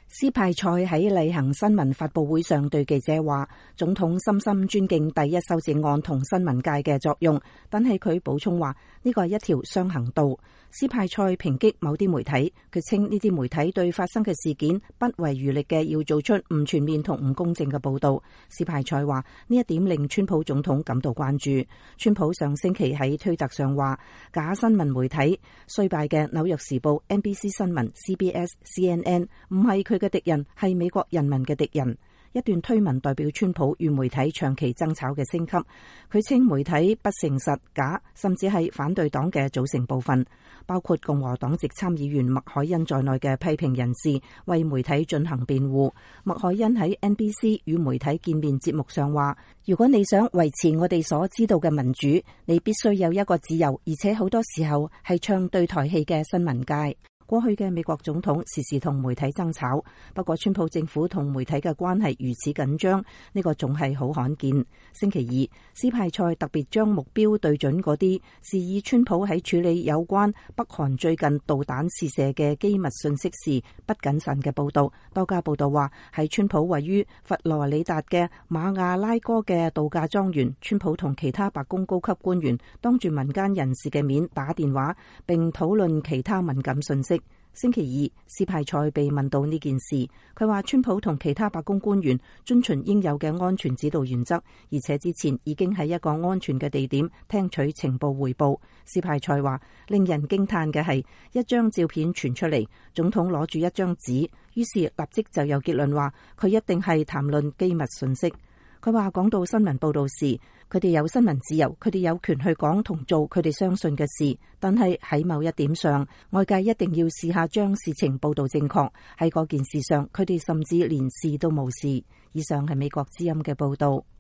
斯派塞喺例行新聞發佈會上對記者話，總統深深尊敬第一修正案同新聞界嘅作用，但係佢補充話呢個係一條雙行道。斯派塞抨擊某啲媒體，佢稱呢啲媒體對發生嘅事件不遺餘力嘅要做出唔全面同唔公正嘅報道。斯派塞話呢一點令川普總統感到關注。川普上星期喺推特上話，假新聞媒體衰敗嘅紐約時報、NBC 新聞、CBS、CNN 唔係佢嘅敵人，係美國人民嘅敵人。一段推文代表川普與媒體長期爭吵嘅升級。佢稱媒體不誠實、假，甚至係反對黨嘅組成部分，包括共和黨籍參議員麥凱恩在內嘅批評人士為媒體進行辯護。麥凱恩喺 NBC 與媒體見面節目上話，如果你想維持我哋所知道嘅民主，你必須有一個自由，而且好多時候係唱對台戲嘅新聞界。過去嘅美國總統時時同媒體爭吵，不過川普政府同媒體嘅關係如此緊張，呢個仲係好罕見。星期二，斯派塞特別將目標對準嗰啲示意川普喺處理有關北韓最近導彈試射嘅機密信息時不謹慎嘅報道。多家報道話，喺川普位於佛羅里達嘅馬亞拉哥嘅度假莊園，川普同其他白宮高級官員當住民間人士嘅面打電話並討論其他敏感信息。星期二，斯派塞被問到呢件事，佢話川普同其他白宮官員遵循應有嘅安全指導原則，而且之前已經喺一個安全嘅地點聽取情報匯報。斯派塞話，令人驚嘆嘅係一張照片傳出嚟，總統攞住一張紙，於是立即就有結論話佢一定係談論機密信息。佢話講到新聞報道時，佢哋有新聞自由，佢哋有權去講同做佢哋相信嘅事，但係喺某一點上，外界一定要試下將事情報道正確。喺嗰件事上，佢哋甚至連試都冇試。以上係美國之音嘅報道。